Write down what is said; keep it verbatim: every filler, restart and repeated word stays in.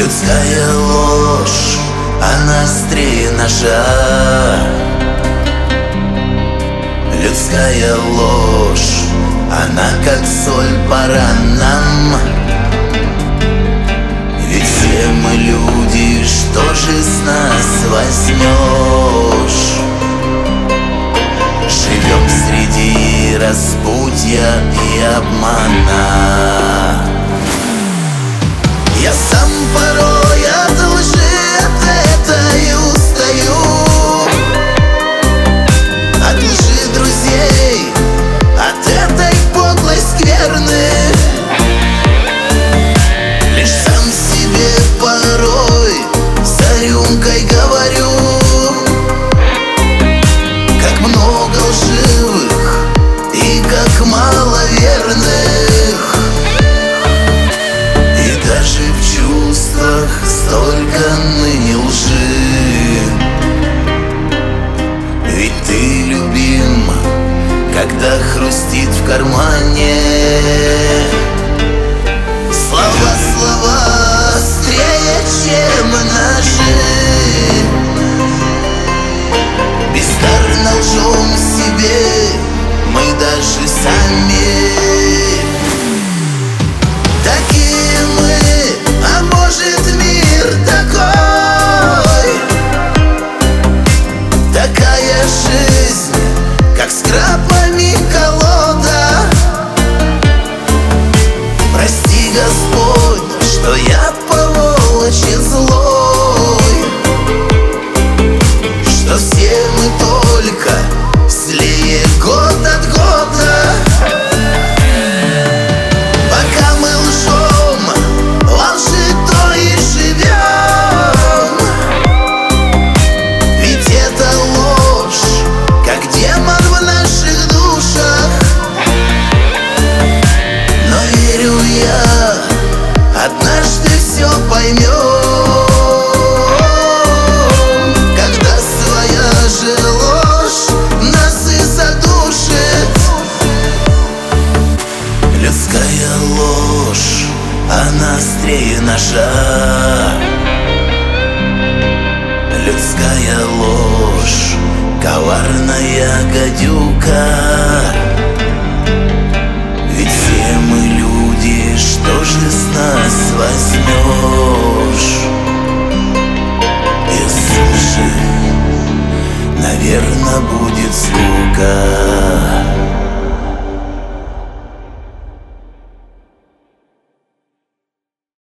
Людская ложь, она острее ножа. Людская ложь, она как соль по ранам. Ведь все мы люди, что же с нас возьмешь? Живем среди распутья и обмана. Я сам порой от лжи от этой устаю, от лжи друзей, от этой подлой скверны. Лишь сам себе порой за рюмкой говорю, как много лживых и как мало верных. И даже в чувствах столько ныне лжи. Ведь ты любим, когда хрустит в кармане. Слова, слова острее, чем ножи. Бездарно лжем себе мы даже сами. Такие мы, а может мир такой? Такая жизнь, как с крапами колода. Прости, Господь, что я по волчьи злой, что все мы только злее год от года. Пока мы лжем, во лжи то и живем. Ведь это ложь, как демон в наших душах. Но верю я, однажды все поймем, когда своя же ложь нас и задушит. Людская ложь, она острее ножа. Людская ложь, коварная гадюка. Ведь все мы люди, что же с нас возьмешь? Без лжи, наверно, будет скука.